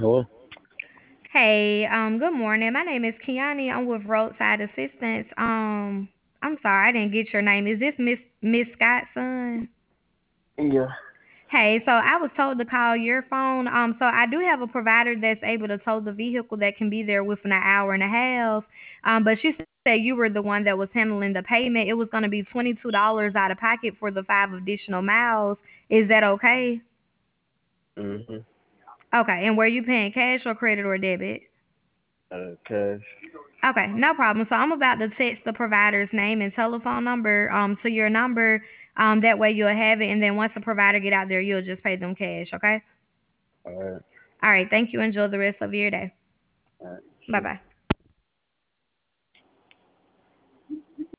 Hello? Hey, good morning. My name is Kiani. I'm with Roadside Assistance. I'm sorry, I didn't get your name. Is this Miss Scott's son? Yeah. Hey, so I was told to call your phone. So I do have a provider that's able to tow the vehicle that can be there within an hour and a half. But she said you were the one that was handling the payment. It was going to be $22 out of pocket for the 5 additional miles. Is that okay? Mm-hmm. Okay, and were you paying cash or credit or debit? Cash. Okay, no problem. So I'm about to text the provider's name and telephone number to your number. That way you'll have it, and then once the provider get out there, you'll just pay them cash. Okay. Alright. All right. Thank you. Enjoy the rest of your day. Alright. Bye bye.